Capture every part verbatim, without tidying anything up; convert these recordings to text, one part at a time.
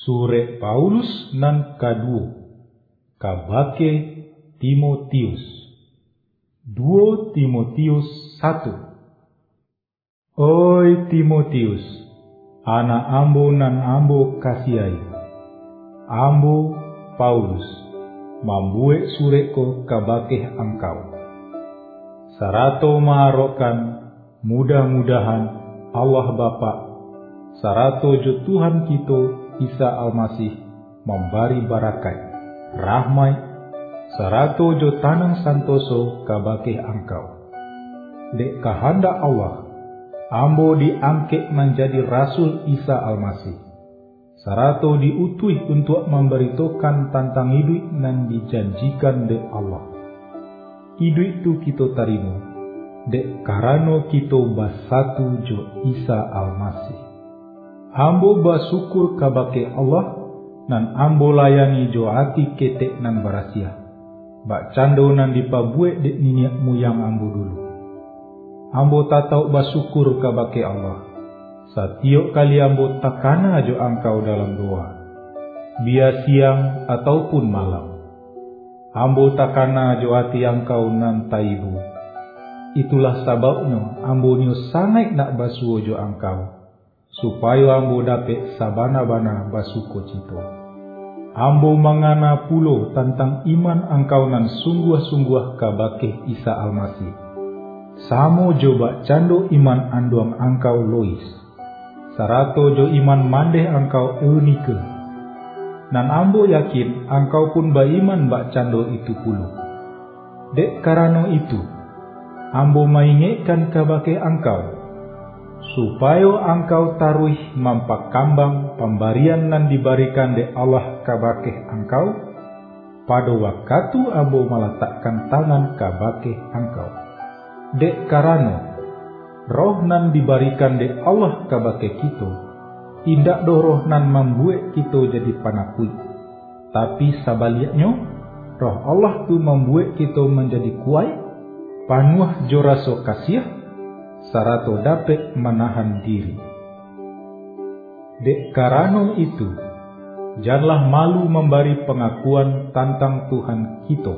Sure Paulus nan kaduo kabake Timotius. Duo Timotius satu. Oi Timotius, anak ambo nan ambo kasiai. Ambo Paulus mambuek sureko kabake angkau. Sarato maharokan mudah-mudahan Allah Bapa sarato jo Tuhan kita Isa Almasih memberi barakat, rahmat, sarato jo tanang santoso kabake angkau. Dek kehendak Allah, ambo diangkat menjadi Rasul Isa Almasih. Sarato diutuh untuk memberitakan tentang hidup yang dijanjikan dek Allah. Hidup itu kita terima, dek karena kita bersatu jo Isa Almasih. Ambo bersyukur kabake Allah, nan ambo layani jo hati ketek nan berasia. Bak cando nan dipabuek dek niniak muyang ambo dulu. Ambo tatau bersyukur kabake Allah. Setiap kali ambo takana jo angkau dalam doa, biar siang ataupun malam. Ambo takana jo hati angkau nan taibu. Itulah sababnya ambo nyo sangat nak basuo jo angkau, supaya ambo dapat sabana-bana basuko cito. Ambo mangana pulo tentang iman angkau nan sungguh-sungguh kabake Isa Almasih. Samo joba cando iman anduang angkau Lois. Sarato jo iman mandeh angkau Eunike. Nan ambo yakin angkau pun baiman bak cando itu pulo. Dek karano itu, ambo maingetkan kabake angkau, supaya angkau taruh mampak kambang pemberian nan diberikan de Allah kabake angkau, pada waktu ambo meletakkan tangan kabake angkau. Dek karano roh nan diberikan de Allah kabake kita, tidak do roh nan membuat kita jadi panakui, tapi sebaliknya roh Allah tu membuat kita menjadi kuat, panuh jo rasa kasih, sarato dapat menahan diri. Dek karano itu, janganlah malu memberi pengakuan tentang Tuhan kita.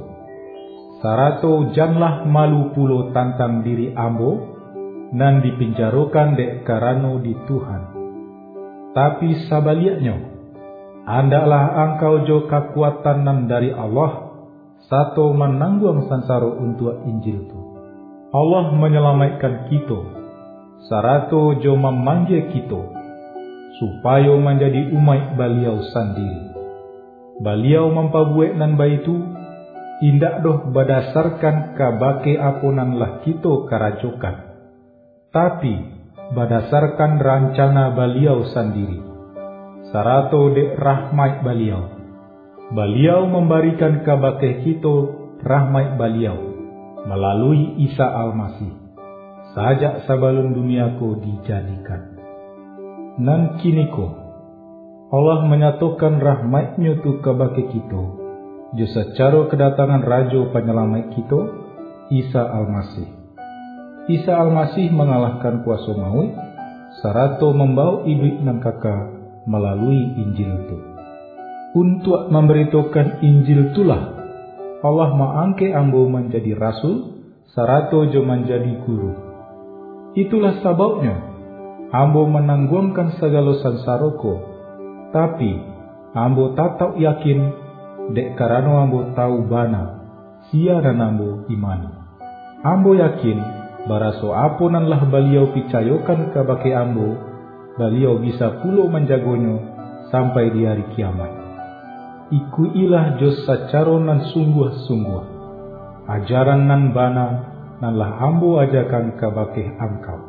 Sarato janganlah malu pulo tentang diri ambo, nan dipinjarokan dek karano di Tuhan. Tapi sebaliknya, andaklah angkau jo kekuatan nan dari Allah, satu menanggung sansaro untuk Injil tu. Allah menyelamatkan kita, sarato jo memanggil kita, supaya menjadi umat beliau sendiri. Beliau mempabuat nan baitu, indak doh berdasarkan kabake apunan lah kita karajokan, tapi berdasarkan rancana beliau sendiri. Sarato dek rahmat beliau, beliau memberikan kabake kita rahmat beliau melalui Isa Almasih, sajak sebelum duniaku dijadikan. Nan kiniko, Allah menyatukan rahmatnya tu kabake kita, jo secara kedatangan Raja Penyelamat kita, Isa Almasih. Isa Almasih mengalahkan kuasa maut, sarato membawa hidup nan kekal melalui Injil itu. Untuk memberitakan Injil itulah Allah mengangkat ambo menjadi rasul, sarato jo menjadi guru. Itulah sebabnya ambo menanggungkan segala sansaroko, tapi ambo tetap yakin dek karena ambo tahu bana sia dan ambo imani. Ambo yakin baraso apunan lah beliau picayokan kabake ambo, beliau bisa pulo menjagonyo sampai di hari kiamat. Iku ilah jos sacara nan sungguh-sungguh, ajaran nan bana nan lah ambo ajakan kabake angkau.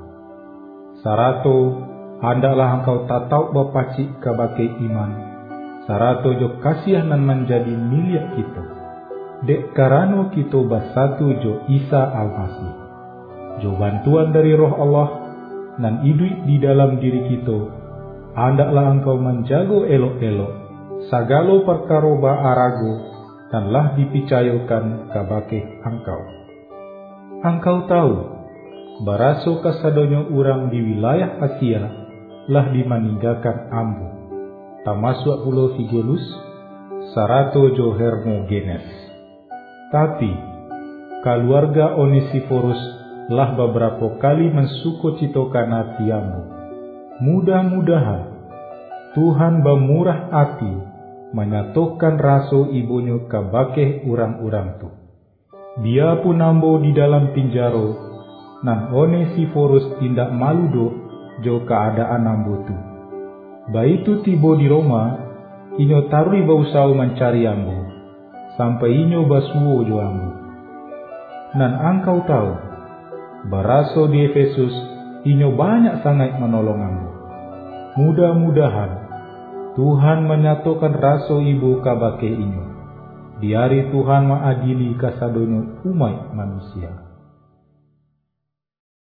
Sarato handaklah angkau tatau bapacik kabake iman, sarato jo kasih nan menjadi milik kita. Dek karano kita bersatu jo Isa Almasih, jo bantuan dari roh Allah nan hidup di dalam diri kita, handaklah engkau menjago elok-elok sagalo perkara baarago dan lah dipicayokan kabake engkau. Engkau tahu, baraso kasadonyo urang di wilayah Asia lah dimaninggalkan ambo, tamasuk pulo Figelus, sarato jo Hermogenes. Tapi keluarga Onesiforus lah beberapa kali mensukocitokan hati ambo. Mudah-mudahan Tuhan bermurah hati menyatukan raso ibunya kabake urang-urang tu. Biarpun ambo di dalam pinjaro, nan Onesiforus tindak malu do jo keadaan ambo tu. Baitu tibo di Roma, inyo tarui bausau mencari ambo, sampai inyo basuo jo ambo. Nan angkau tahu, baraso di Efesus, inyo banyak sangat menolong ambo. Mudah-mudahan Tuhan menyatukan raso ibu kabake inyo. Di hari Tuhan maadili kasadonyo umat manusia.